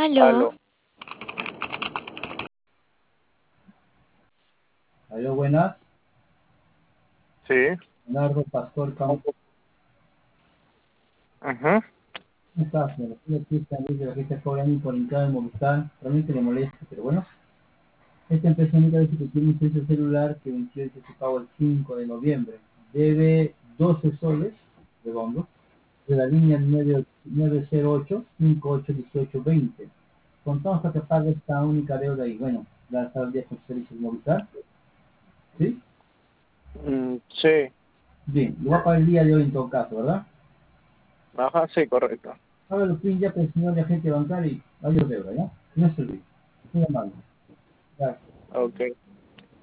Aló. Aló. Aló, buenas. Sí. Leonardo Pastor Campo. Ajá. ¿Cómo estás, señor? Estoy aquí también de la gente cobrando por entrada en Movistar. Realmente le molesta, pero bueno. Esta empresa única dice que tiene un servicio celular que venció y que se pagó el 5 de noviembre. Debe 12 soles de bono de la línea 908-581820. Contamos hasta que pague esta única deuda y bueno, ya está el día con servicios Movistar. ¿Sí? Sí. Bien, lo va a pagar el día de hoy en todo caso, ¿verdad? Ajá, sí, correcto. Ahora los pin ya para el señor de agente bancario y adiós deuda, ¿ya? No se olvide. Muy amable. Gracias. Ok.